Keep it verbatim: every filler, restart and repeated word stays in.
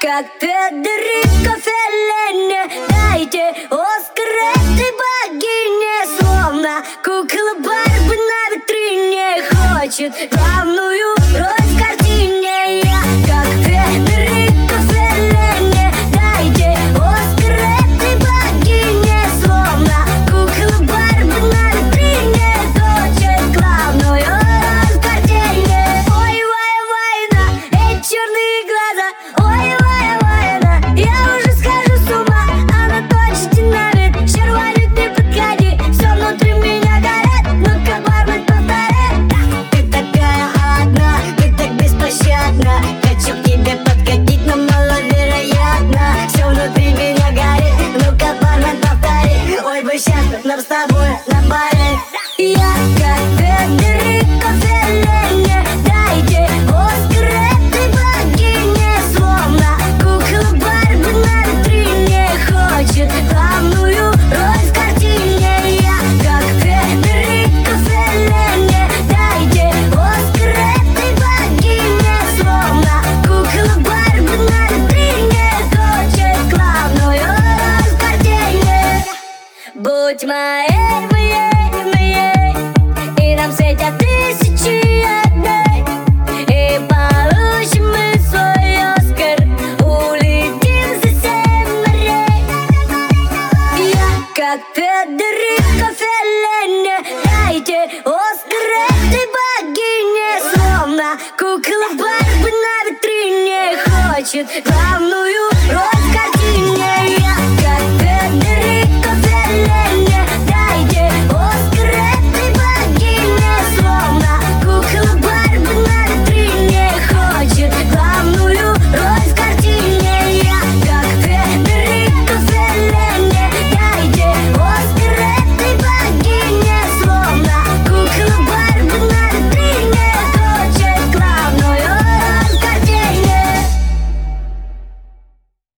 как Федерико Феллини. Дайте Оскар этой богине, словно кукла Барби на витрине хочет главную роль в картине. Я как Федерико Феллини. Дайте Оскар этой богине, словно кукла Барби на витрине хочет главную роль в картине. Ой, вай, вайна, эти черные глаза. Ой, вай, вайна, я уже схожу с ума. Она точно динамит, шерванит, не подходи. Все внутри меня горит, ну-ка, бармен, повтори. Ты такая одна, ты так беспощадна. Хочу к тебе подкатить, но маловероятно. Все внутри меня горит, ну-ка, бармен, повтори. Ой, бы счастлив нам с тобой на баре. Я как Федерико Феллини. Дайте Оскар этой богине, словно кукла Барби на витрине хочет главную роль в картине. Я как Федерико Феллини. Дайте Оскар этой богине, словно кукла Барби на витрине хочет главную роль в картине. Будь моей, моей, моей, и нам светят тысячи огней, и получим мы свой Оскар, улетим за семь морей. Я как Федерико Феллини. Дайте Оскар этой богине, словно кукла Барби на витрине хочет главную роль.